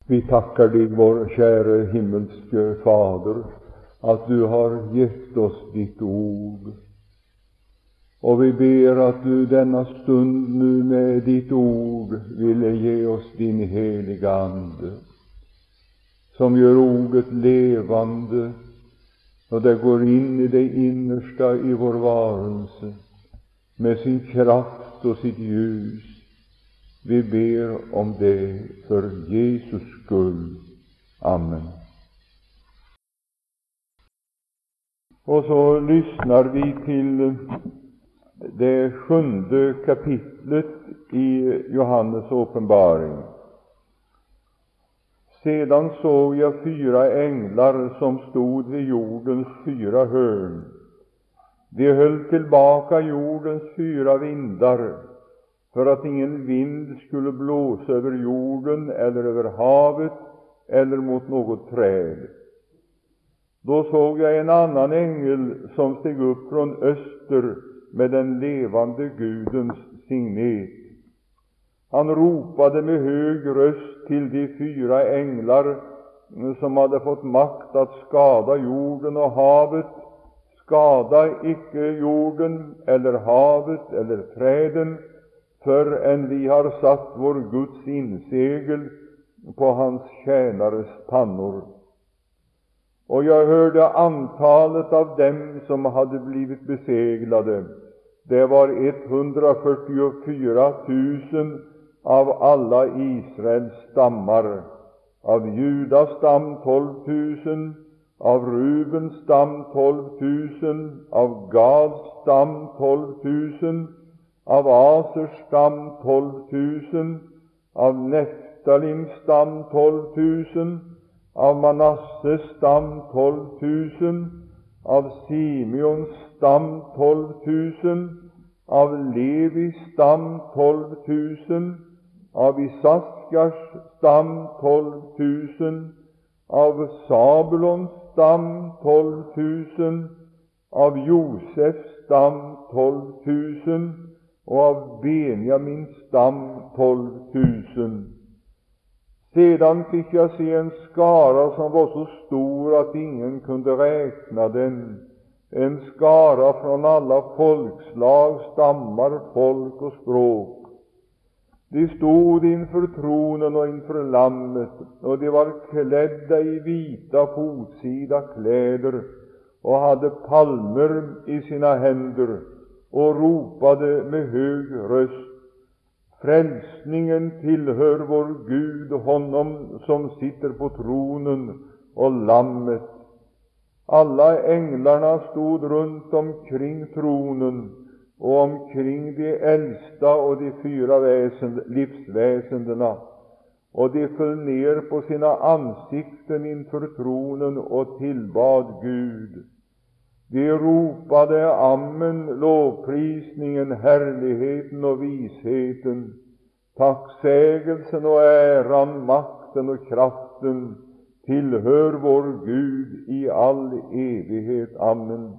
Vi takker deg, vår kjære himmelske Fader, at du har gitt oss ditt ord. Og vi ber at du denne stund nu med ditt ord ville gi oss din helige Ande, som gjør ordet levende når det går inn i det innerste i vår varelse med sin kraft og sitt ljus. Vi ber om det for Jesus skyld. Amen. Og så lyssnar vi til det 7. kapitlet i Johannes åpenbaring. Sedan såg jag 4 änglar som stod vid jordens 4 hörn. De höll tillbaka jordens 4 vindar, för att ingen vind skulle blåsa över jorden eller över havet eller mot något träd. Då såg jag en annan ängel som steg upp från öster med den levande Gudens signet. Han ropade med hög röst till de 4 änglar som hade fått makt att skada jorden och havet: skada icke jorden eller havet eller träden, förrän vi har satt vår Guds insegel på hans tjänares pannor. Och jag hörde antalet av dem som hade blivit beseglade. Det var 144 000 av alla Israels stammar, av Judas stam 12 000, av Rubens stam 12 000, av Gads stam 12 000, av Asers stam 12 000, av Neftalims stam 12 000, av Manasses stam 12 000, av Simeons stam 12 000, av Levis stam 12 000, av Isaskars stam 12 000, av Sabulons stam 12 000, av Josefs stam 12 000, och av Benjamins stam 12 000. Sedan fick jag se en skara som var så stor att ingen kunde räkna den, en skara från alla folkslag, stammar, folk och språk. De stod inför tronen och inför lammet, och de var klädda i vita fotsida kläder och hade palmer i sina händer och ropade med hög röst: frälsningen tillhör vår Gud, honom som sitter på tronen och lammet. Alla änglarna stod runt omkring tronen och omkring de äldsta och de 4 livsväsendena, och de föll ner på sina ansikten inför tronen och tillbad Gud. De ropade: Amen, lovprisningen, härligheten och visheten, tacksägelsen och äran, makten och kraften tillhör vår Gud i all evighet. Amen.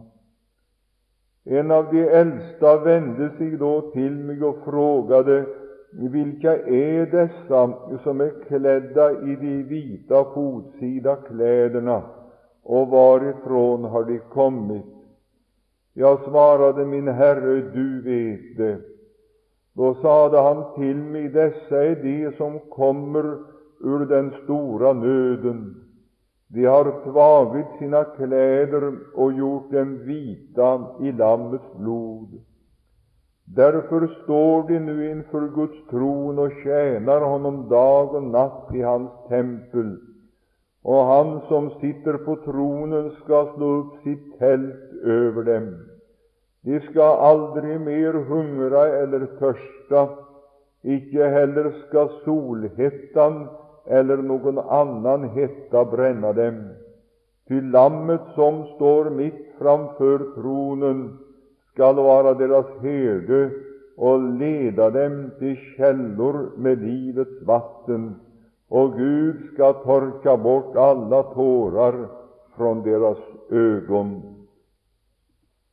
En av de äldsta vände sig då till mig och frågade: vilka är dessa som är klädda i de vita fotsida kläderna, och varifrån har de kommit? Jag svarade: min Herre, du vet det. Då sade han till mig: dessa är de som kommer ur den stora nöden. De har tvagit sina kläder och gjort dem vita i Lammets blod. Därför står de nu inför Guds tron och tjänar honom dag och natt i hans tempel. Och han som sitter på tronen ska slå upp sitt tält över dem. De ska aldrig mer hungra eller törsta, icke heller ska solhettan eller någon annan hetta bränna dem. Ty lammet som står mitt framför tronen skall vara deras herde och leda dem till källor med livets vatten, och Gud ska torka bort alla tårar från deras ögon.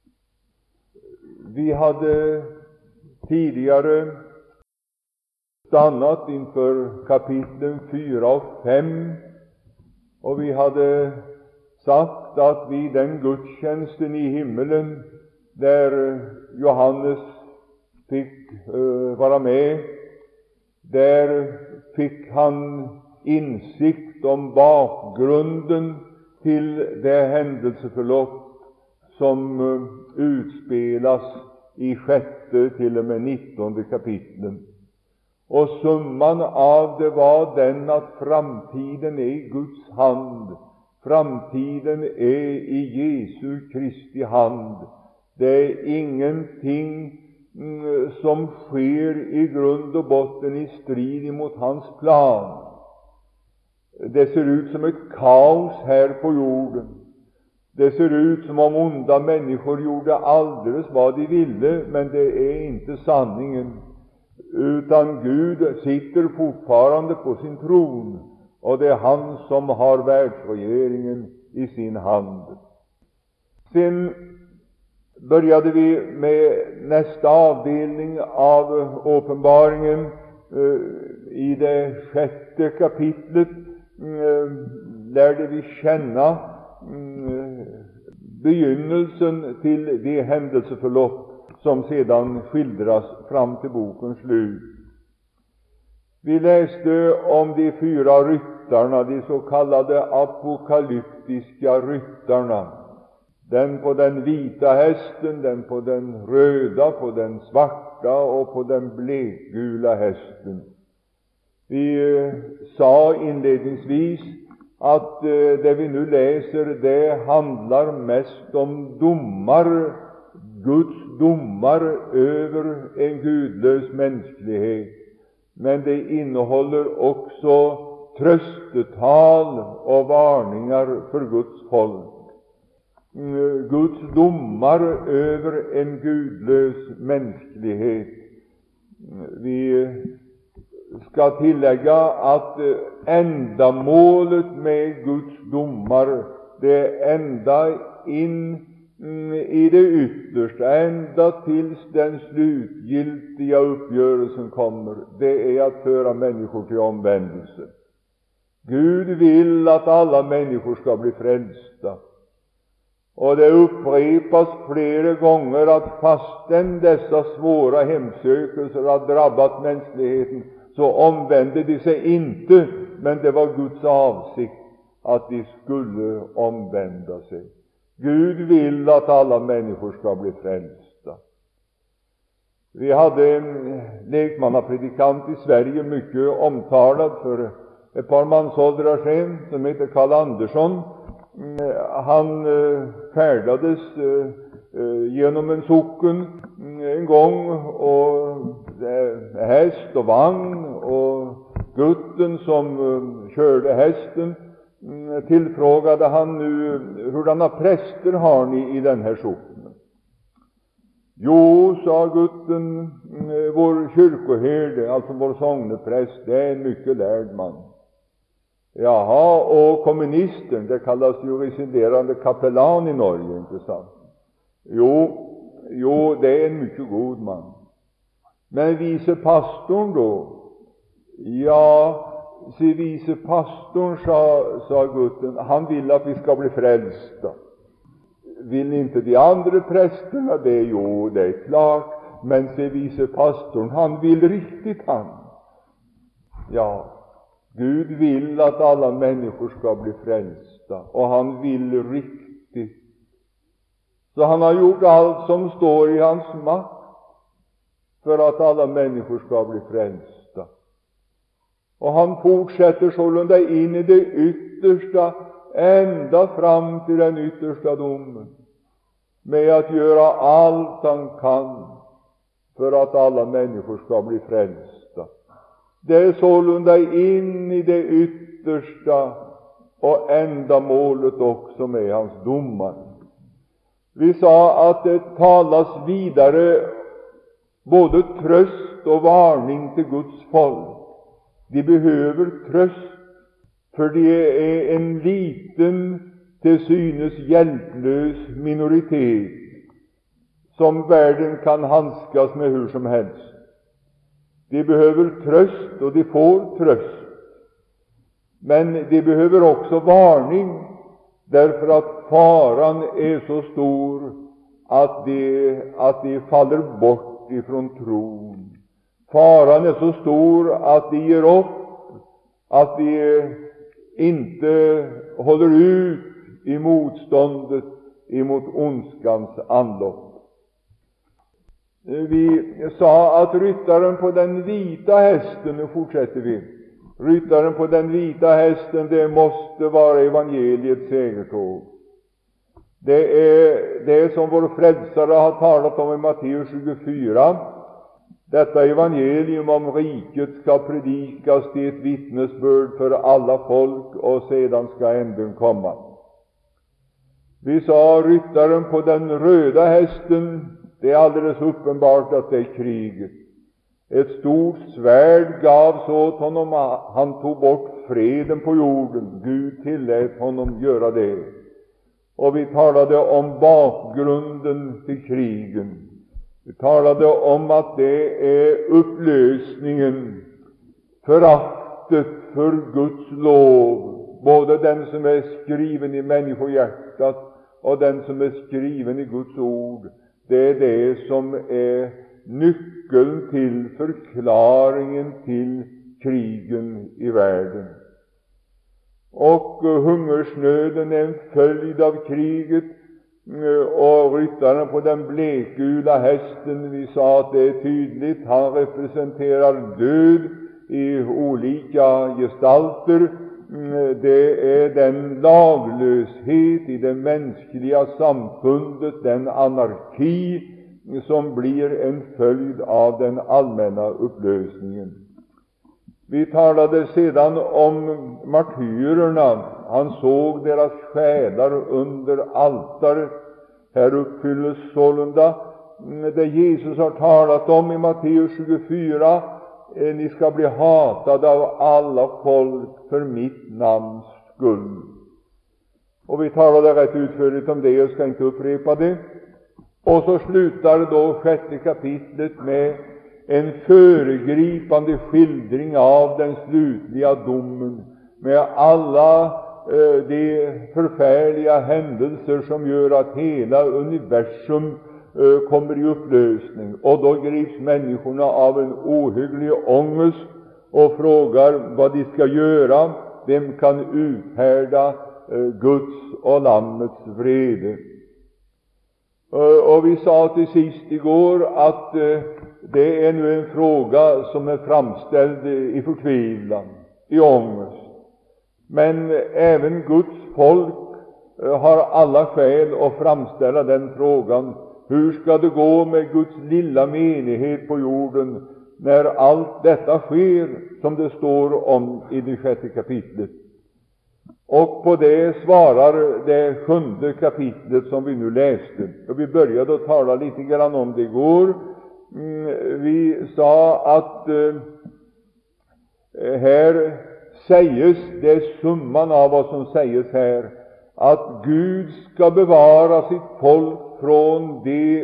Vi hade tidigare stannat inför kapitlen 4 och 5, och vi hade sagt att vid den gudstjänsten i himmelen, där Johannes fick vara med, där fick han insikt om bakgrunden till det händelseförlopp som utspelas i 6:e till och med 19:e kapitlen. Och summan av det var den att framtiden är i Guds hand. Framtiden är i Jesu Kristi hand. Det är ingenting som sker i grund och botten i strid emot hans plan. Det ser ut som ett kaos här på jorden. Det ser ut som om onda människor gjorde alldeles vad de ville, men det är inte sanningen. Utan Gud sitter fortfarande på sin tron, och det är han som har världsregeringen i sin hand. Sen började vi med nästa avdelning av uppenbaringen i det 6:e kapitlet. Lärde vi känna begynnelsen till det händelseförlopp som sedan skildras fram till bokens slut. Vi läste om de 4 ryttarna, de så kallade apokalyptiska ryttarna. Den på den vita hästen, den på den röda, på den svarta och på den blekgula hästen. Vi sa inledningsvis att det vi nu läser, det handlar mest om domar, Guds domar över en gudlös mänsklighet. Men det innehåller också tröstetal och varningar för Guds folk. Guds domar över en gudlös mänsklighet. Vi ska tillägga att ändamålet med Guds domar, det är ända in i det yttersta, ända tills den slutgiltiga uppgörelsen kommer, det är att föra människor till omvändelse. Gud vill att alla människor ska bli frälsta. Och det upprepas flera gånger att fastän dessa svåra hemsökelser har drabbat mänskligheten, så omvände de sig inte, men det var Guds avsikt att de skulle omvända sig. Gud vill att alla människor ska bli frälsta. Vi hade en lekmannapredikant i Sverige, mycket omtalad för ett par mansåldrar sedan, som heter Karl Andersson. Han färdades genom en socken en gång, och häst och vagn, och gutten som körde hästen tillfrågade han nu: hurdana präster har ni i den här socknen? Jo, sa gutten, vår kyrkoherde, alltså vår sångnepräst, det är en mycket lärd man. Jaha, och kommunisten, det kallas ju residerande kapellan i Norge, inte sant? Jo, det är en mycket god man. Men vice pastorn då? Ja, se, vice pastorn, sa gutten, han vill att vi ska bli frälsta. Vill inte de andra prästerna det? Jo, det är klart. Men se, vice pastorn, han vill riktigt han. Ja, Gud vill att alla människor ska bli frälsta, och han vill riktigt. Så han har gjort allt som står i hans makt för att alla människor ska bli frälsta. Och han fortsätter sålunda in i det yttersta, ända fram till den yttersta domen, med att göra allt han kan för att alla människor ska bli frälsta. Det är sålunda in i det yttersta och ändamålet också med hans domar. Vi sa att det talas vidare både tröst och varning till Guds folk. De behöver tröst, för de är en liten, till synes hjälplös minoritet som världen kan handskas med hur som helst. De behøver trøst, og de får trøst. Men de behøver også varning, derfor at faren er så stor at de faller bort ifrån troen. Faren er så stor at de gir opp, at de ikke holder ut i motståndet imot ondskans anlopp. Vi sa at rytteren på den hvite hesten, nå fortsetter vi, rytteren på den hvite hesten, det måste være evangeliets segertog. Det er det som vår frelsere har talat om i Matteus 24. Dette evangelium om riket skal predikas til et vittnesbörd for alla folk, og sedan skal enden komma. Vi sa rytteren på den røde hesten, det er alldeles uppenbart at det er kriget. Et stort svärd gavs åt honom, han tog bort freden på jorden. Gud tillät honom göra det. Og vi talade om bakgrunden til krigen. Vi talade om at det er uppløsningen, foraktet for Guds lov, både den som er skriven i menneskehjertet og den som er skriven i Guds ord. Det er det som er nøkkelen til forklaringen til krigen i verden. Og hungersnøden er en følge av kriget, og rytteren på den blekgula hesten, vi sa at det er tydelig, han representerer død i olika gestalter. Det er den lagløshet i det menneskelige samfunnet, den anarki som blir en følge av den allmänna upplösningen. Vi talade sedan om martyrerna. Han såg deras själar under altaret. Här uppfylles sålunda det Jesus har talat om i Matteus 24. Ni ska bli hatade av alla folk för mitt namns skull. Och vi talade rätt utförligt om det, jag ska inte upprepa det. Och så slutar då 6:e kapitlet med en föregripande skildring av den slutliga domen, med alla de förfärliga händelser som gör att hela universum kommer i upplösning. Och då grips människorna av en ohygglig ångest och frågar vad de ska göra. Vem kan uthärda Guds och Lammets vrede? Och vi sa till sist igår att det är nu en fråga som är framställd i förtvivlan, i ångest. Men även Guds folk har alla skäl att framställa den frågan: hur ska det gå med Guds lilla menighet på jorden när allt detta sker, som det står om i det 6:e kapitlet? Och på det svarar det 7:e kapitlet som vi nu läste. Och vi började att tala lite grann om det igår. Vi sa att här sägs, det är summan av vad som sägs här, att Gud ska bevara sitt folk från de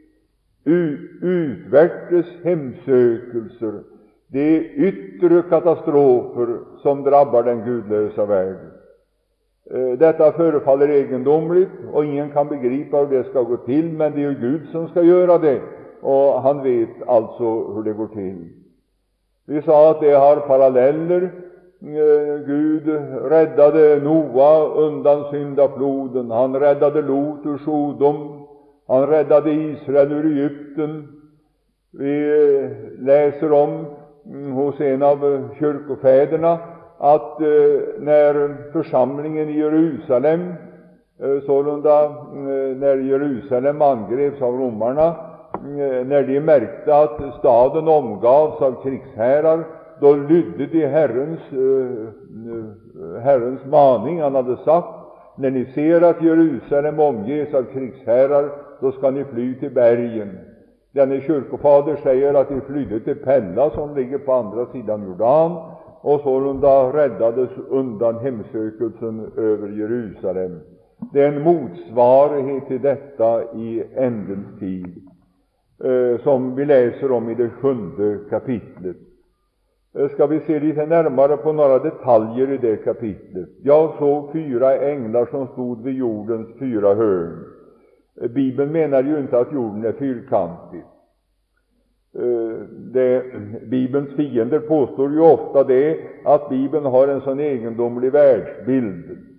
utvärtes hemsökelser, de yttre katastrofer som drabbar den gudlösa världen. Detta förefaller egendomligt, och ingen kan begripa hur det ska gå till, men det är ju Gud som ska göra det, och han vet alltså hur det går till. Vi sa att det har paralleller. Gud räddade Noa undan syndafloden, han räddade Lot ur Sodom, han räddade Israel ur Egypten. Vi läser om hos en av kyrkofäderna att när församlingen i Jerusalem, sålunda när Jerusalem angreps av romarna, när de märkte att staden omgavs av krigsherrar, då lydde de Herrens maning. Han hade sagt: när ni ser att Jerusalem omges av krigsherrar, då ska ni fly till bergen. Denne kyrkofader säger att de flydde till Pella, som ligger på andra sidan Jordan, och sålunda räddades undan hemsökelsen över Jerusalem. Det är en motsvarighet till detta i ändens tid. som vi läser om i det 7:e kapitlet. Ska vi se lite närmare på några detaljer i det kapitlet. Jag såg 4 änglar som stod vid jordens 4 hörn. Bibeln menar ju inte att jorden är fyrkantig. Bibelns fiender påstår ju ofta det, att Bibeln har en sån egendomlig världsbild.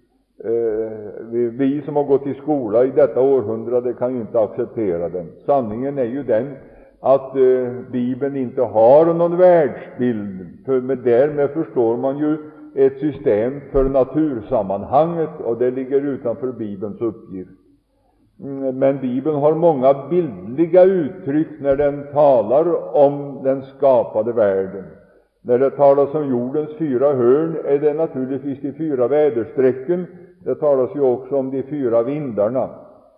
Vi som har gått i skola i detta århundrade kan ju inte acceptera den. Sanningen är ju den att Bibeln inte har någon världsbild, men därmed förstår man ju ett system för natursammanhanget, och det ligger utanför Bibelns uppgift. Men Bibeln har många bildliga uttryck när den talar om den skapade världen. När det talas om jordens 4 hörn är det naturligtvis de 4 väderstrecken. Det talas ju också om de 4 vindarna.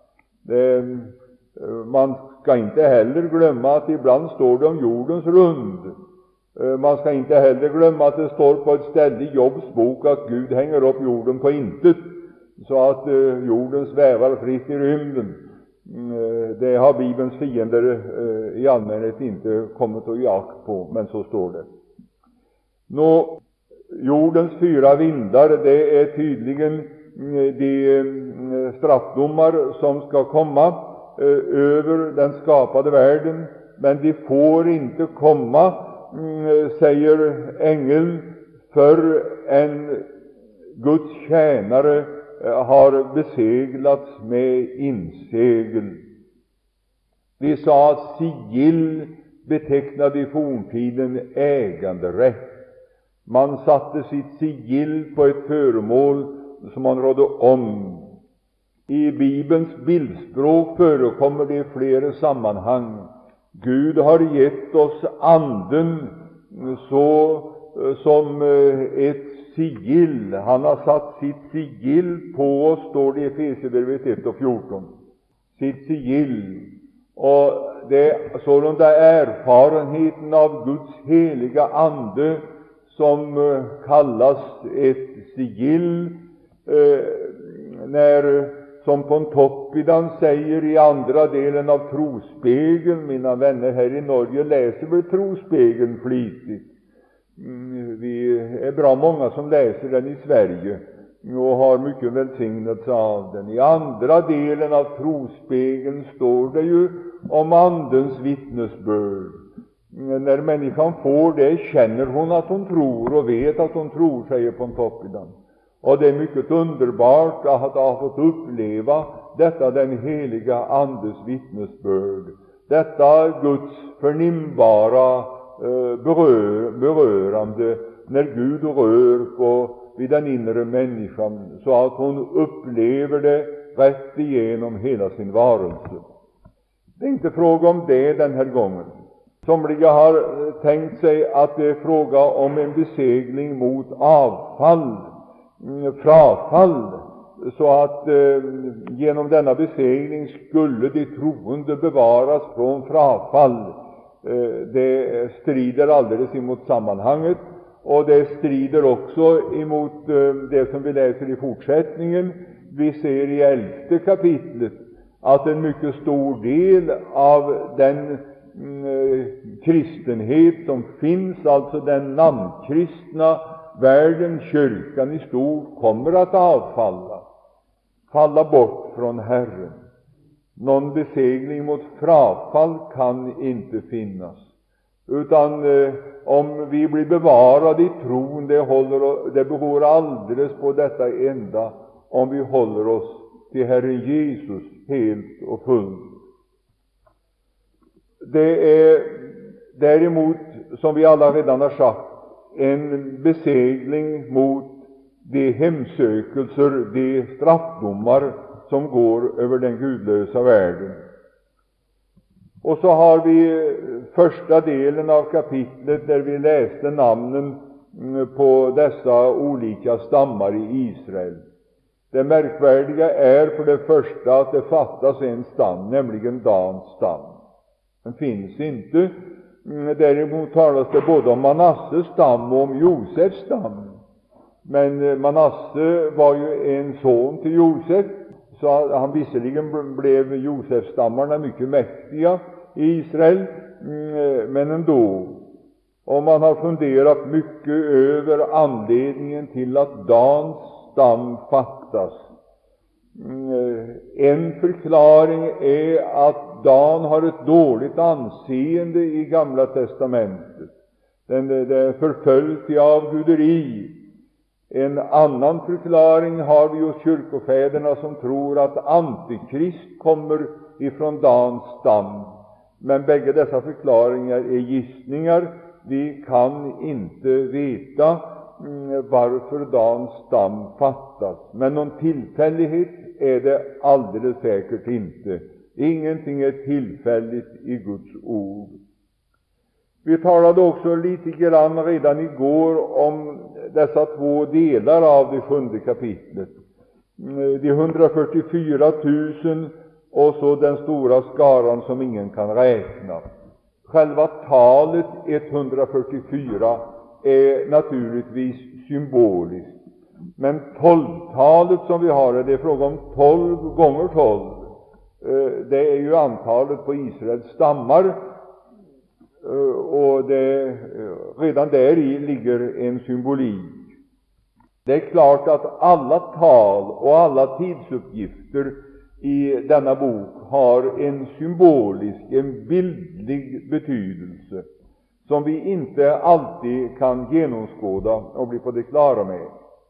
Man ska inte heller glömma att ibland står det om jordens rund. Man ska inte heller glömma att det står på ett ställe i Jobs bok att Gud hänger upp jorden på intet, så att jorden svävar fritt i rymden. Det har Bibelns fiender i allmänhet inte kommit att ge akt på, men så står det. Jordens 4 vindar, det är tydligen de straffdomar som ska komma över den skapade världen, men de får inte komma, säger ängeln, förrän Guds tjänare har beseglats med insegel. Vi sa att sigill betecknade i forntiden äganderätt. Man satte sitt sigill på ett föremål som man rådde om. I Bibelns bildspråk förekommer det i flera sammanhang. Gud har gett oss anden som ett sigill. Han har satt sitt sigill på oss, står det i Efesierbrevet 1:14. Sitt sigill. Och det är sålunda erfarenheten av Guds heliga ande som kallas ett sigill, som Pontoppidan säger i andra delen av Trospegeln. Mina vänner här i Norge läser väl Trospegeln flitigt. Vi är bra många som läser den i Sverige och har mycket välsignelse av den. I andra delen av Trospegeln står det ju om andens vittnesbörd. När människan får det känner hon att hon tror och vet att hon tror, säger Pontoppidan. Och det är mycket underbart att ha fått uppleva detta den heliga andes vittnesbörd. Detta Guds förnimbara berörande, när Gud rör vid den inre människan så att hon upplever det rätt igenom hela sin varelse. Det är inte fråga om det den här gången. Somliga har tänkt sig att det är fråga om en besegling mot frafall, så att genom denna besegling skulle de troende bevaras från frafall. Det strider alldeles emot sammanhanget, och det strider också emot det som vi läser i fortsättningen. Vi ser i 11:e kapitlet att en mycket stor del av den kristenhet som finns, alltså den namnkristna världen, kyrkan i stort, kommer att falla bort från Herren. Någon besegling mot frafall kan inte finnas, utan om vi blir bevarade i tron, det beror alldeles på detta enda, om vi håller oss till Herren Jesus helt och fullt. Det är däremot, som vi alla redan har sagt, en besegling mot de hemsökelser, de straffdomar som går över den gudlösa världen. Och så har vi första delen av kapitlet, där vi läste namnen på dessa olika stammar i Israel. Det märkvärdiga är för det första att det fattas en stam, nämligen Dans stam. Den finns inte. Däremot talas det både om Manasses stam och om Josefs stam. Men Manasse var ju en son till Josef, så han visserligen blev Josefsstammarna mycket mäktiga i Israel, men ändå. Och man har funderat mycket över anledningen till att Dans stam fattas. En förklaring är att Dan har ett dåligt anseende i Gamla testamentet. Den är förföljd till avguderi. En annan förklaring har vi hos kyrkofäderna som tror att Antikrist kommer ifrån Dans stam. Men bägge dessa förklaringar är gissningar. Vi kan inte veta varför Dans stam fattas. Men någon tillfällighet är det alldeles säkert inte. Ingenting är tillfälligt i Guds ord. Vi talade också lite grann redan igår om dessa två delar av det 7:e kapitlet. De 144 000 och så den stora skaran som ingen kan räkna. Själva talet 144 är naturligtvis symboliskt. Men 12-talet som vi har, det är fråga om 12 gånger 12. Det är ju antalet på Israels stammar, och redan där i ligger en symbolik. Det är klart att alla tal och alla tidsuppgifter i denna bok har en symbolisk, en bildlig betydelse som vi inte alltid kan genomskåda och bli på det klara med.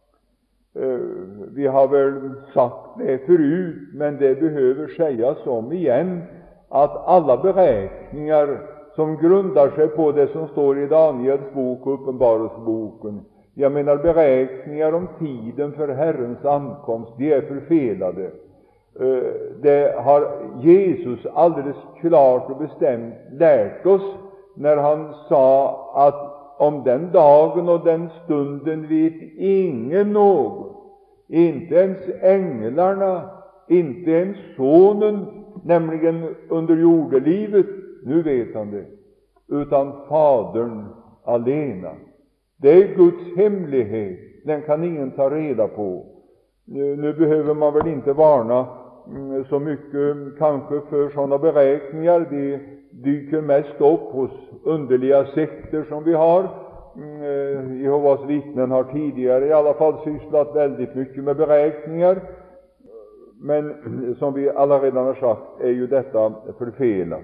Vi har väl sagt det förut, men det behöver sägas om igen, att alla beräkningar som grundar sig på det som står i Daniels bok och Uppenbarelseboken, jag menar beräkningar om tiden för Herrens ankomst, de är förfelade. Det har Jesus alldeles klart och bestämt lärt oss när han sa att om den dagen och den stunden vet ingen något, inte ens änglarna, inte ens sonen, nämligen under jordelivet, nu vet han det, utan Fadern alena. Det är Guds hemlighet, den kan ingen ta reda på. Nu behöver man väl inte varna så mycket kanske för sådana beräkningar. De dyker mest upp hos underliga sekter som vi har. Jehovas vittnen har tidigare i alla fall sysslat väldigt mycket med beräkningar. Men som vi alla redan har sagt är ju detta förfelat.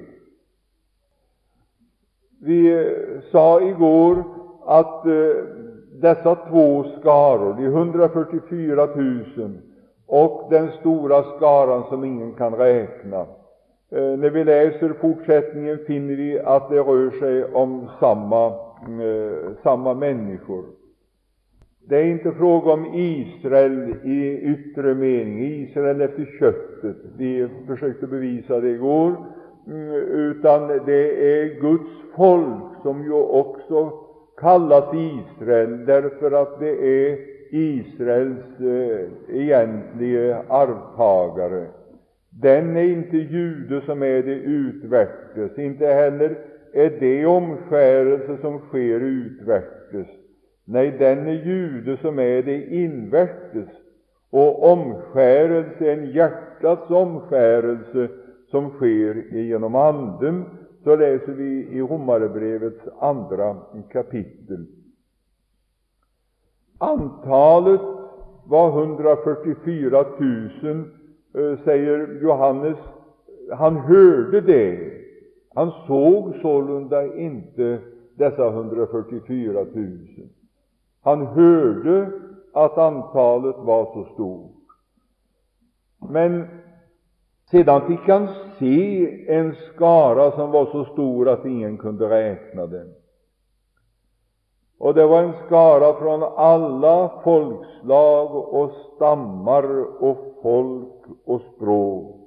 Vi sa igår att dessa två skaror, de 144 000 och den stora skaran som ingen kan räkna, när vi läser fortsättningen finner vi att det rör sig om samma människor. Det är inte fråga om Israel i yttre mening, Israel efter köttet, vi försökte bevisa det igår, utan det är Guds folk som ju också kallas Israel, därför att det är Israels egentliga arvtagare. Den är inte jude som är det utvärtes, inte heller är det omskärelse som sker utvärtes. Nej, den är jude som är det invärtes, och omskärelse är en hjärtats omskärelse som sker genom anden. Så läser vi i Romarbrevets 2 kapitel. Antalet var 144 000, säger Johannes. Han hörde det. Han såg sålunda inte dessa 144 000. Han hörde att antalet var så stort. Men sedan fick han se en skara som var så stor att ingen kunde räkna den. Och det var en skara från alla folkslag och stammar och folk och språk.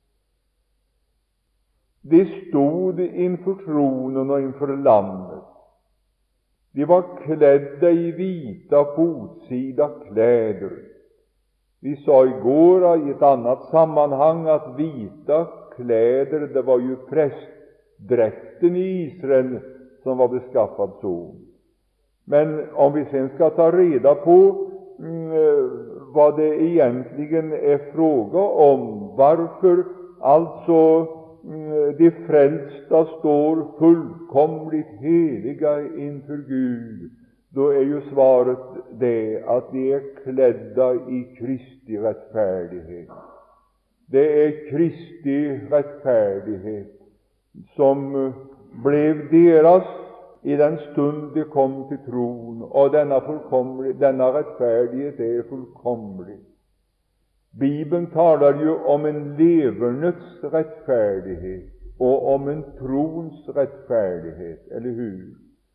De stod inför tronen och inför lammet. De var klädda i vita fotsida kläder. Vi sa igår i ett annat sammanhang att vita kläder, det var ju prästdräkten i Israel som var beskaffad så. Men om vi sen ska ta reda på vad det egentligen är fråga om, varför alltså de frälsta står fullkomligt heliga inför Gud, då är ju svaret det att de är klädda i Kristi rättfärdighet. Det är Kristi rättfärdighet som blev deras i den stund de kom till tron, och denna rättfärdighet är fullkomlig. Bibeln talar ju om en levernets rättfärdighet och om en trons rättfärdighet, eller hur?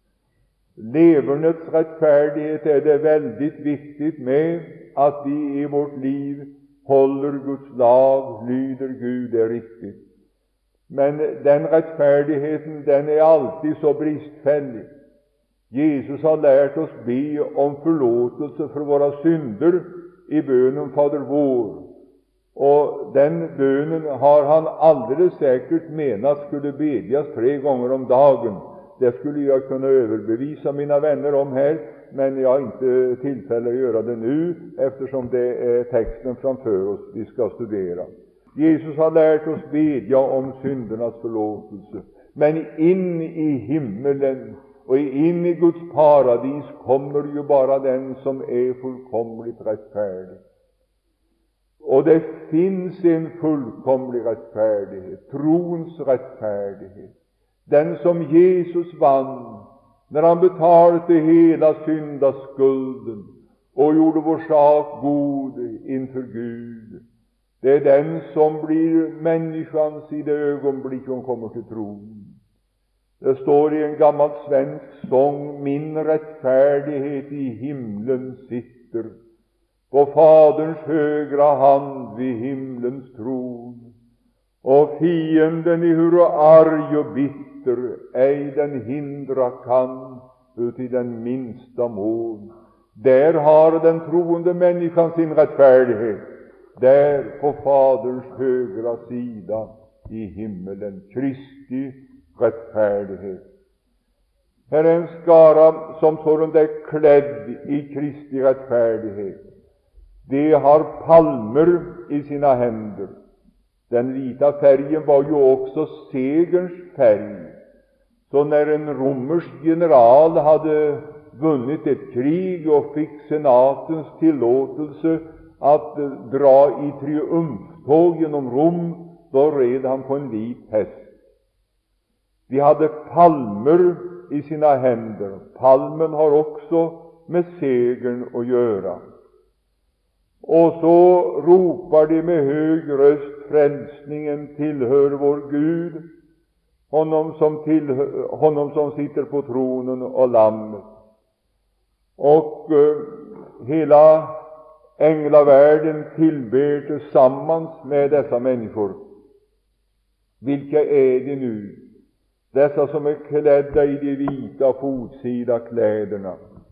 Levernets rättfärdighet är det väldigt viktigt med att vi i vårt liv håller Guds lag, lyder Gud, det är riktigt. Men den rättfärdigheten, den är alltid så bristfällig. Jesus har lärt oss be om förlåtelse för våra synder i bönen Fader vår. Och den bönen har han alldeles säkert menat skulle bedjas 3 gånger om dagen. Det skulle jag kunna överbevisa mina vänner om här, men jag har inte tillfälle att göra det nu, eftersom det är texten framför oss vi ska studera. Jesus har lärt oss bedja om syndernas förlåtelse. Men in i himmelen och in i Guds paradis kommer ju bara den som är fullkomligt rättfärdig. Och det finns en fullkomlig rättfärdighet, trons rättfärdighet. Den som Jesus vann när han betalade hela syndaskulden och gjorde vår sak god inför Gud. Det är den som blir människans i det ögonblick hon kommer till tron. Det står i en gammal svensk sång: min rättfärdighet i himlen sitter på Faderns högra hand vid himlens tron. Och fienden i hur arg och bitter ej den hindra kan uti den minsta mån. Där har den troende människan sin rättfärdighet. Där på Faderns högra sida i himmelen, Kristi rättfärdighet. Här är en skara som sålunda är klädd i Kristi rättfärdighet. De har palmer i sina händer. Den vita färgen var ju också segerns färg. Så när en romersk general hade vunnit ett krig och fick senatens tillåtelse att dra i triumftåg genom Rom, då red han på en vit häst. De hade palmer i sina händer. Palmen har också med segern att göra. Och så ropar de med hög röst: frälsningen tillhör vår Gud, honom som sitter på tronen och lammet. Och hela änglavärlden tillber tillsammans med dessa människor. Vilka är de nu? Dessa som är klädda i de vita fotsida kläderna.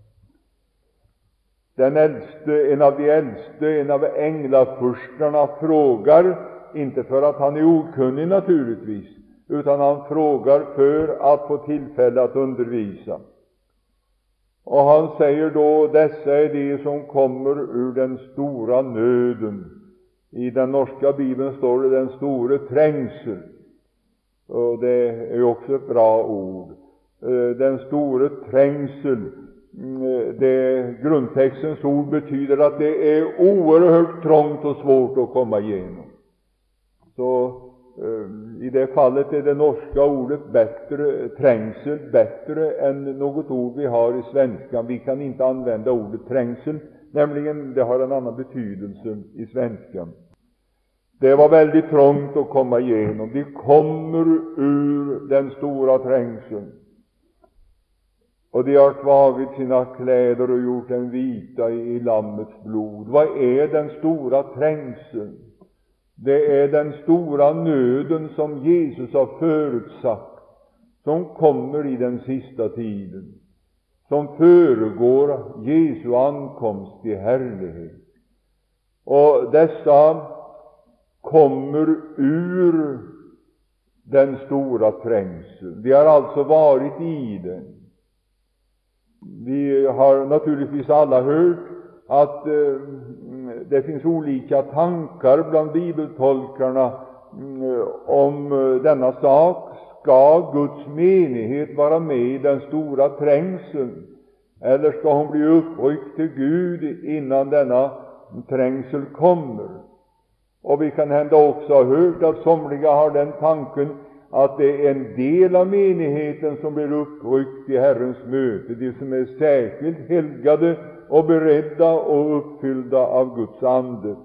Den äldste, en av änglafurstarna, frågar, inte för att han är okunnig naturligtvis, utan han frågar för att få tillfälle att undervisa. Och han säger då: dessa är de som kommer ur den stora nöden. I den norska bibeln står det den store trängsel. Och det är också ett bra ord. Den store trängsel, det grundtextens ord betyder att det är oerhört trångt och svårt att komma igenom. Så i det fallet är det norska ordet trängsel bättre än något ord vi har i svenskan. Vi kan inte använda ordet trängsel, nämligen det har en annan betydelse i svenskan. Det var väldigt trångt att komma igenom. De kommer ur den stora trängseln. Och de har tagit sina kläder och gjort den vita i Lammets blod. Vad är den stora trängseln? Det är den stora nöden som Jesus har förutsatt, som kommer i den sista tiden, som föregår Jesu ankomst i härlighet. Och dessa kommer ur den stora trängseln. De har alltså varit i den. Vi har naturligtvis alla hört att det finns olika tankar bland bibeltolkarna om denna sak. Skal Guds menighet være med i den store trengselen, eller skal hun bli opprykt til Gud innan denne trengsel kommer? Og vi kan hende også ha hørt at somlige har den tanken at det er en del av menigheten som blir opprykt i Herrens møte, de som er særskilt helgede og beredda og oppfyllda av Guds ande.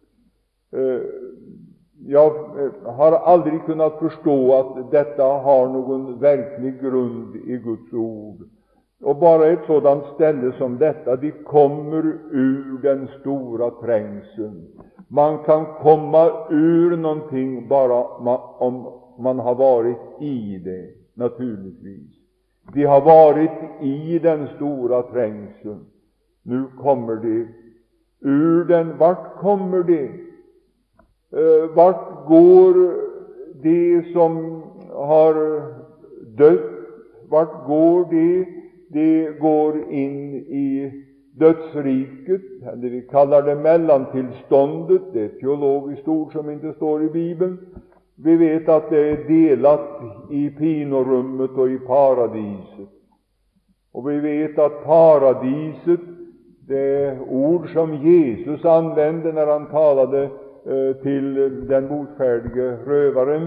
Jeg har aldri kunnet forstå at dette har noen virkelig grunn i Guds ord. Og bare et sådant stelle som dette, de kommer ur den store trengselen. Man kan komme ur noen ting bare om man har vært i det, naturligvis. De har vært i den store trengselen. Nå kommer de ur den. Vart kommer de? Vart går de som har dødd? Vart går de? De går inn i dødsriket, eller vi kaller det mellomtilståndet. Det er et teologisk ord som ikke står i Bibelen. Vi vet at det er delt i pinerummet og i paradiset. Og vi vet at paradiset, det er ord som Jesus anvendte når han talte til den botferdige røveren.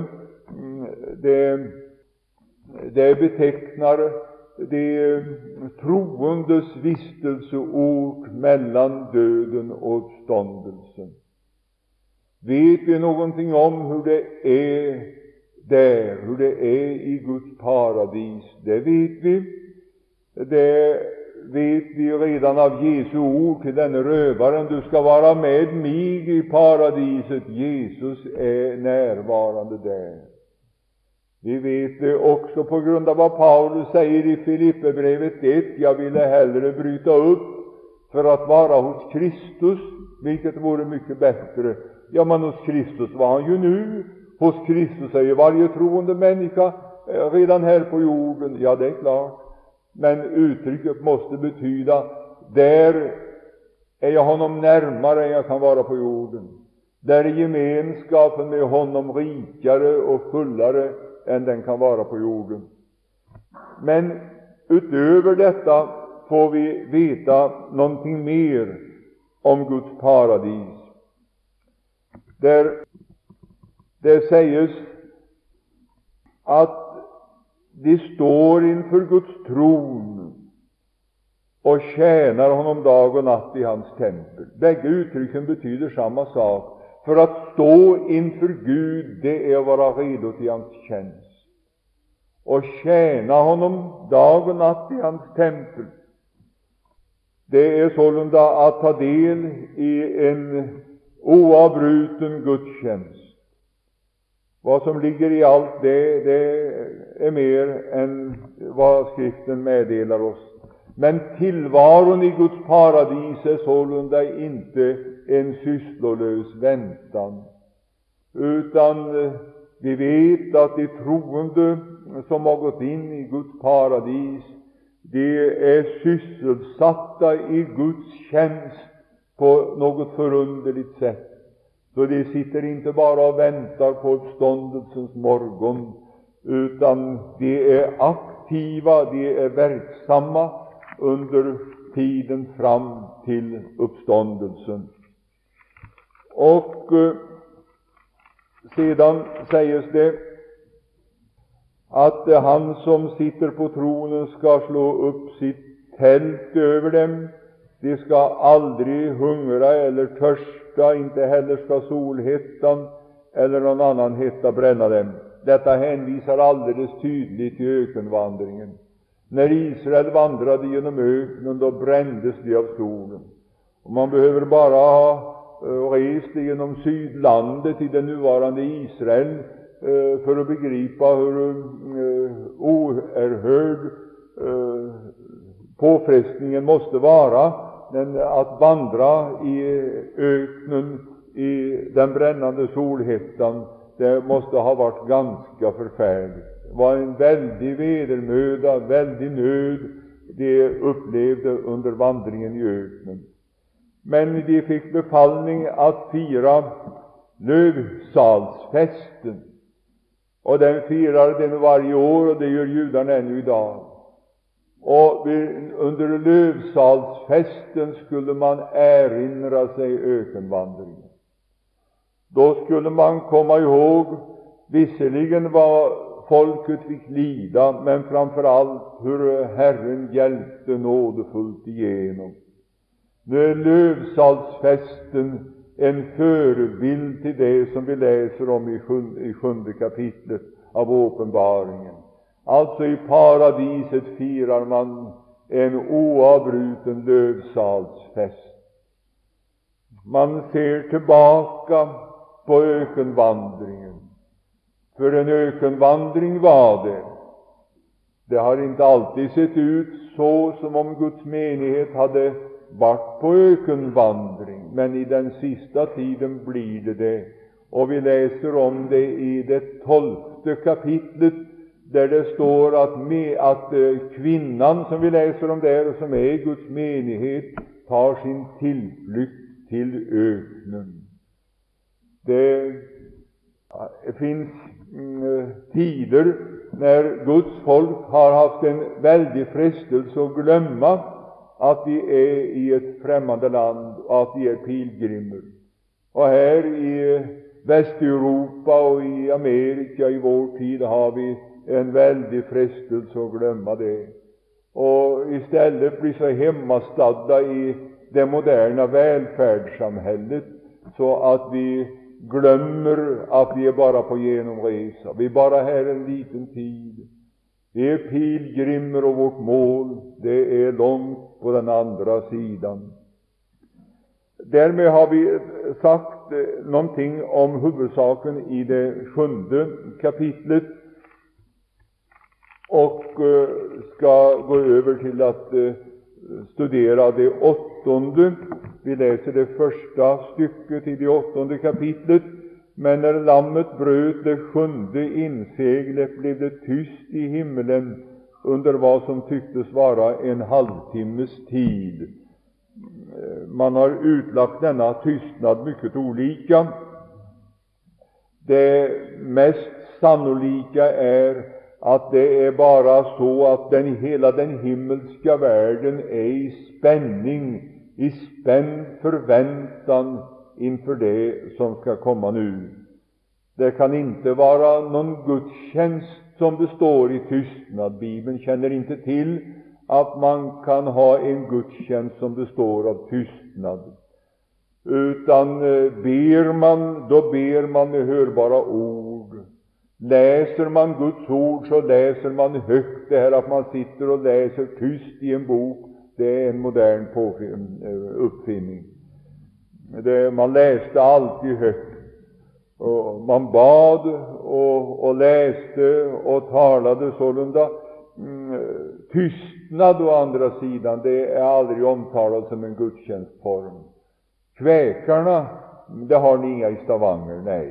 Det betegner det troendes vistelseord mellom døden og oppstandelsen. Vet vi noen ting om hvor det er der, hvor det er i Guds paradis? Det vet vi. Det vet vi redan av Jesu ord til denne røveren. Du skal være med meg i paradiset. Jesus er nærvarende der. Vi vet det også på grunn av hva Paulus sier i Filippebrevet 1. Jeg ville heller bryte opp for at være hos Kristus, hvilket vore mye bedre. Ja, men hos Kristus var han jo nå. Hos Kristus er jo varje troende menneske redan her på jorden. Ja, det er klart. Men uttrykket måste betyda der er jeg honom nærmere enn jeg kan være på jorden. Der er gemenskapen med honom rikere og fullere enn den kan være på jorden. Men utover dette får vi vite noe mer om Guds paradis. Det sies at de står innenfor Guds tron og tjener honom dag og natt i hans tempel. Begge uttrykken betyder samme sak. For å stå innenfor Gud, det er å være redo til hans tjeneste. Å tjene honom dag og natt i hans tempel, det er sålunda å ta del i en uavbruten gudstjeneste. Hva som ligger i alt det er mer enn hva Skriften meddeler oss. Men tilvaren i Guds paradis er sålunda ikke en sysloløs ventan, utan vi vet at de troende som har gått inn i Guds paradis, de er sysselsatte i Guds tjeneste på noe forunderlig sett. Så de sitter ikke bare og venter på oppstandelsens morgen, utan de er aktive, de er verksamma under tiden fram til oppstandelsen. Og sedan sies det at han som sitter på tronen skal slå opp sitt telt over dem. De skal aldri hungre eller tørste, ikke heller skal solhettan eller noen annen hetta brenne dem. Dette henviser aldeles tydelig til økenvandringen. Når Israel vandret gjennom økenen, da brendes de av solen. Og man behøver bare ha reist gjennom Sydlandet til det nuvarende Israel for å begripe hvor uerhørd påfrestningen måste være, men at vandre i økenen i den brennende solhettan, det måste ha vært ganske forferdelig. Det var en veldig vedermøda, veldig nød de opplevde under vandringen i økenen. Men de fikk befalning at fire løvsalsfesten. Og den firer den varje år, og det gjør juderne ennå i dag. Og under løvsalsfesten skulle man erinre seg økenvandringen. Da skulle man komme ihåg, visseligen hva folket fikk lida, men framfor alt hvor Herren hjelpte nådefullt igjennom. Nå er løvsalsfesten en førebild til det som vi leser om i 7. kapitlet av åpenbaringen. Altså i paradiset firer man en uavbruten løvsalsfest. Man ser tilbake på økenvandringen. For en økenvandring var det. Det har ikke alltid sett ut så som om Guds menighet hadde vært på økenvandring, men i den siste tiden blir det. Og vi leser om det i det 12. kapitlet, der det står at kvinnen som vi leser om der, og som er Guds menighet, tar sin tilflukt til økenen. Det finnes tider når Guds folk har hatt en veldig fristelse å glemme at de er i et fremmede land, at de er pilegrimer. Og her i Vest-Europa og i Amerika i vår tid har vi en veldig fristelse å glemme det, og i stedet bli så hemmastadda i det moderne velferdssamhället, så at vi glemmer at vi er bare på gjennomreise. Vi er bare her en liten tid. Vi er pilegrimer, og vårt mål, det er langt på den andre siden. Dermed har vi sagt noen ting om hovedsaken i det 7. kapitlet, og skal gå over til å studere det 8. Vi leser det første stykket i det 8. kapitlet. Men når lammet brøt det 7. innseglet, ble det tyst i himmelen under hva som tyktes være en halvtimes tid. Man har utlagt denne tystnad mye olika. Det mest sannolika er at det er bare så at hele den himmelske verden er i spenning, i spent forventan innenfor det som skal komme nå. Det kan ikke være noen gudstjenest som består i tystnad. Bibelen kjenner ikke til at man kan ha en gudstjenest som består av tystnad. Utan ber man med hørbare ord. Leser man Guds ord, så leser man høyt. Det her at man sitter og leser tyst i en bok, det er en moderne oppfinning. Man leste alltid høyt, og man bad og leste og talade sålunda. Tystnad å andre siden, det er aldri omtalt som en gudstjenestform. Kvekarna, det har ni inga i Stavanger, nei.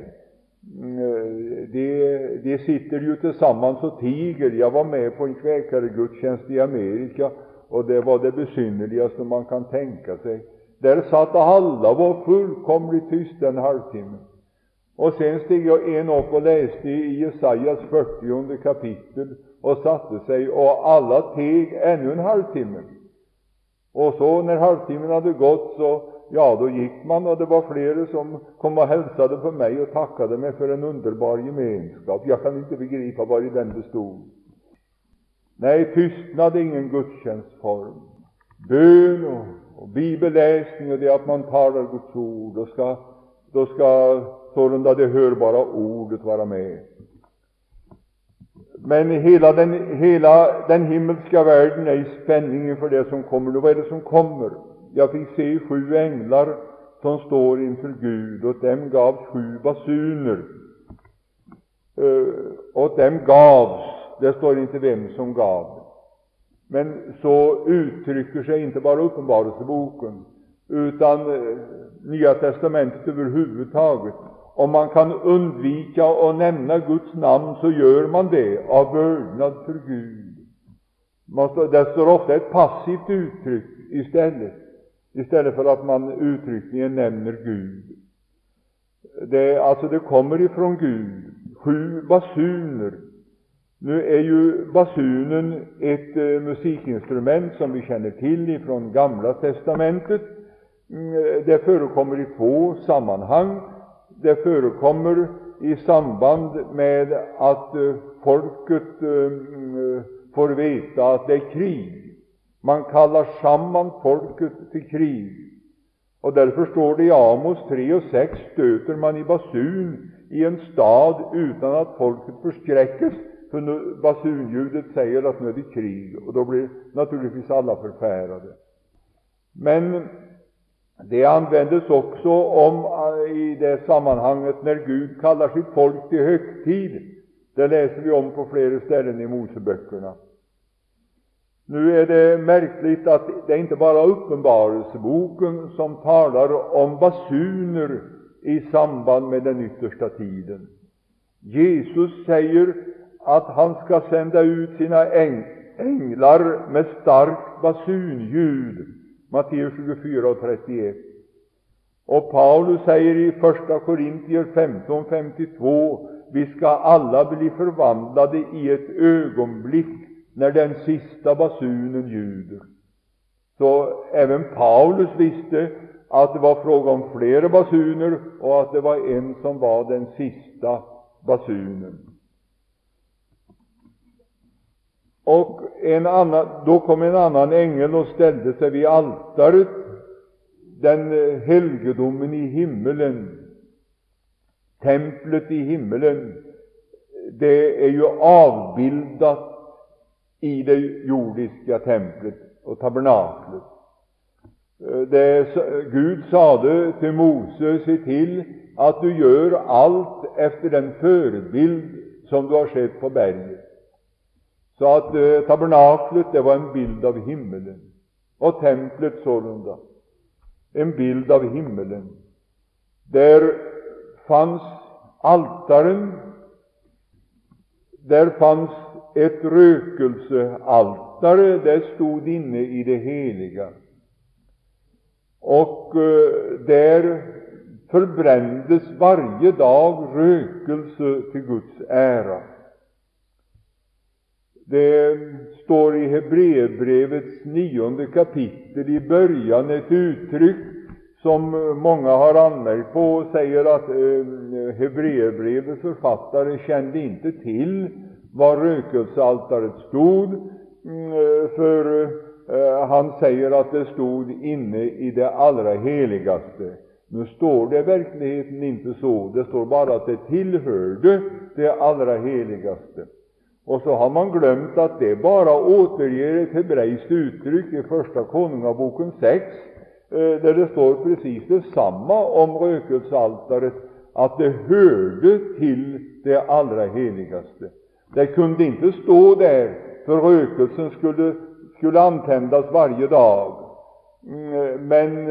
De sitter jo til sammen og tiger. Jeg var med på en kvekaregudstjeneste i Amerika, og det var det besynderligste man kan tenke seg. Der satt alle og var fullkomlig tyst en halvtime. Og sen steg en opp og leste i Jesajas 40. kapittel og satte seg, og alle teg ennå en halvtime. Og så når halvtimen hadde gått, så da gikk man, og det var flere som kom og hilste på meg og takket meg for en underbar gemenskap. Jeg kan ikke begripe hva i den bestod. Nei, tystnad er ingen gudstjenestform. Bøn og bibellesning, og det at man taler Guds ord, da skal sålunda det hørbare ordet være med. Men hele den himmelske verden er i spenning for det som kommer. Hva er det som kommer? Jeg fikk se 7 engler som står innenfor Gud, og dem gav 7 basuner. Og dem gavs, det står ikke hvem som gav det. Men så uttrykker seg ikke bare åpenbarelsesboken, utan Nya testamentet overhovedtaget. Om man kan unnvike å nevne Guds navn, så gjør man det av vørdnad for Gud. Det står ofte et passivt uttrykk i stedet for at man uttrykkelig nevner Gud. Det kommer ifrån Gud. 7 basuner. Nu är ju basunen ett musikinstrument som vi känner till ifrån Gamla testamentet. Det förekommer i 2 sammanhang. Det förekommer i samband med att folket får veta att det är krig. Man kallar samman folket till krig. Och därför står det i Amos 3:6, stöter man i basun i en stad utan att folket förskräckes, för nu, basunljudet säger att nu är det krig, och då blir naturligtvis alla förfärade. Men det användes också i det sammanhanget när Gud kallar sitt folk till högtid. Det läser vi om på flera ställen i Moseböckerna. Nu är det märkligt att det inte bara är Uppenbarelseboken som talar om basuner i samband med den yttersta tiden. Jesus säger att han ska sända ut sina änglar med starkt basunljud. Matteus 24:31. Och Paulus säger i 1 Korintier 15:52, vi ska alla bli förvandlade i ett ögonblick när den sista basunen ljuder. Så även Paulus visste att det var fråga om flera basuner och att det var en som var den sista basunen. Och då kom en annan ängel och ställde sig vid altaret, den helgedomen i himmelen, templet i himmelen. Det är ju avbildat i det jordiska templet och tabernaklet. Gud sade till Mose, se till att du gör allt efter den förebild som du har sett på berget. Så att tabernaklet, det var en bild av himmelen, och templet sålunda en bild av himmelen. Där fanns altaren, där fanns ett rökelsealtare, det stod inne i det heliga. Och där förbrändes varje dag rökelse till Guds ära. Det står i Hebreerbrevets 9:e kapitel i början ett uttryck som många har anmärkt på och säger att Hebreerbrevets författare kände inte till var rökelsealtaret stod, för han säger att det stod inne i det allra heligaste. Nu står det i verkligheten inte så. Det står bara att det tillhörde det allra heligaste. Och så har man glömt att det bara återger ett hebreiskt uttryck i Första Konungaboken 6, där det står precis detsamma om rökelsealtaret, att det hörde till det allra heligaste. Det kunde inte stå där, för rökelsen skulle antändas varje dag. Men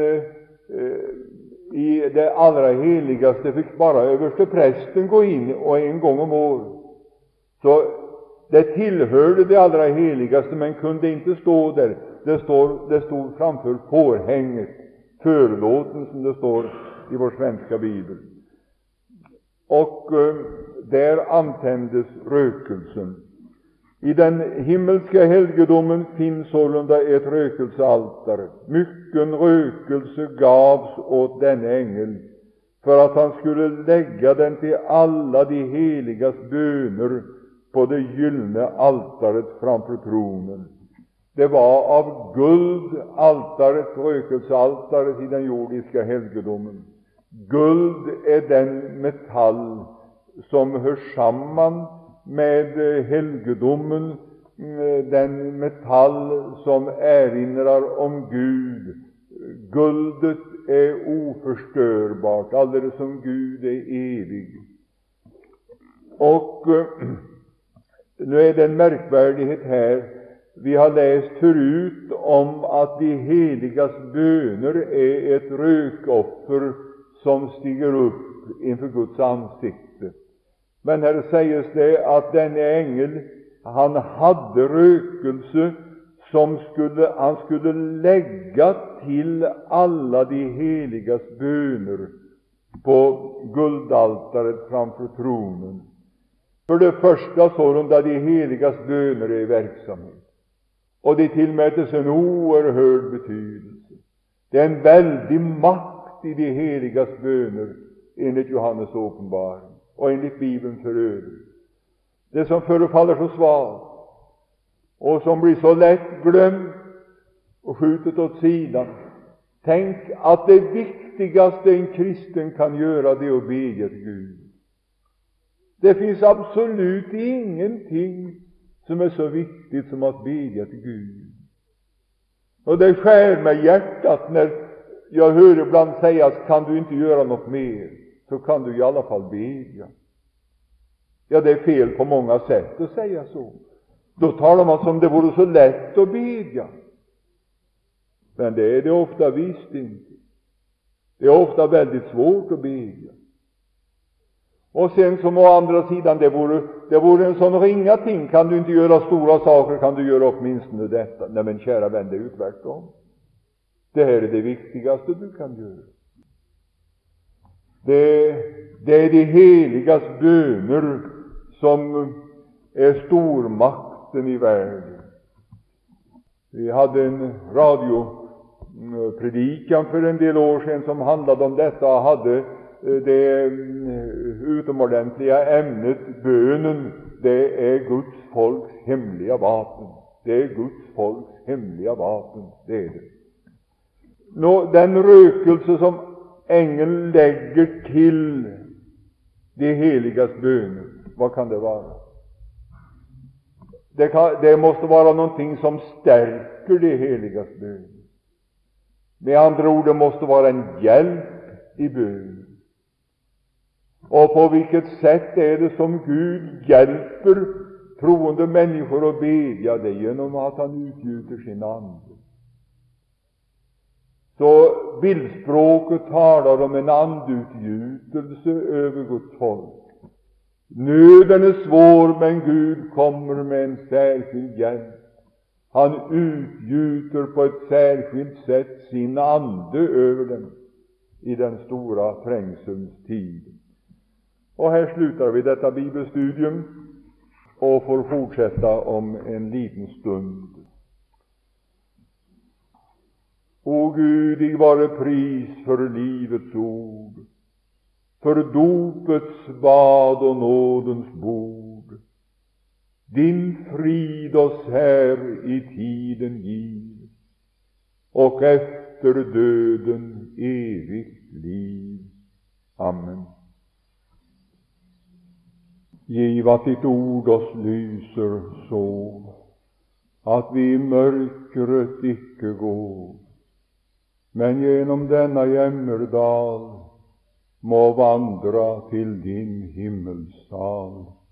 i det allra heligaste fick bara översteprästen gå in, och en gång om året. Så det tillhörde det allra heligaste, men kunde inte stå där. Det stod framför förhänget, förlåten, som det står i vår svenska bibel. Och där antändes rökelsen. I den himmelska helgedomen finns sålunda ett rökelsealtare. Mycken rökelse gavs åt denne ängel, för att han skulle lägga den till alla de heligas böner på det gyllene altaret framför tronen. Det var av guld, altaret, rökelsealtaret i den jordiska helgedomen. Guld är den metall som hör samman med helgedomen, den metall som erinrar om Gud. Guldet är oförstörbart, alldeles som Gud är evig. Och nu är det en märkvärdighet här. Vi har läst förut om att de heligas böner är ett rökoffer som stiger upp inför Guds ansikte. Men här sägs det att denne ängel, han hade rökelse som han skulle lägga till alla de heligas böner på guldaltaret framför tronen. För det första sålunda de heligas böner är i verksamhet, och de tillmätes en oerhörd betydelse. Det är en väldig makt i de heligas böner enligt Johannes åpenbaring och enligt Bibeln för övrigt. Det som förefaller så svagt och som blir så lätt glömt och skjutet åt sidan. Tänk att det viktigaste en kristen kan göra, det är att bedja till Gud. Det finns absolut ingenting som är så viktigt som att bedja till Gud. Och det skär mig hjärtat när jag hör ibland sägas: kan du inte göra något mer, så kan du i alla fall bedja. Ja, det är fel på många sätt att säga så. Då talar man som det vore så lätt att bedja. Men det är det ofta visst inte. Det är ofta väldigt svårt att bedja. Och sen som å andra sidan, det vore en sån ringa ting. Kan du inte göra stora saker, kan du göra åtminstone detta. Nej, men kära vän, det är ju tvärtom. Det här är det viktigaste du kan göra. Det är de heligas böner som är stormakten i världen. Vi hade en radiopredikan för en del år sedan som handlade om detta och hade det utomordentliga ämnet: bönen, det är Guds folks hemliga vapen. Det är Guds folks hemliga vapen, det är det. Den rökelse som ängeln lägger till de heligas böner, vad kan det vara? Det måste vara någonting som stärker de heligas böner. Med andra ord, det måste vara en hjälp i bönen. Och på vilket sätt är det som Gud hjälper troende människor att bedja? Det genom att han utgjuter sin ande. Så bildspråket talar om en andutgjutelse över Guds folk. Nöden är svår, men Gud kommer med en särskild hjälp. Han utgjuter på ett särskilt sätt sin ande över dem i den stora trängselns tid. Och här slutar vi detta bibelstudium och får fortsätta om en liten stund. O Gud, dig vare pris för livets ord, för dopets bad och nådens bord. Din frid oss här i tiden giv, och efter döden evigt liv. Amen. Giv att ditt ord oss lyser så, att vi i mörkret icke går, men genom denna jämmerdal må vandra till din himmelsal.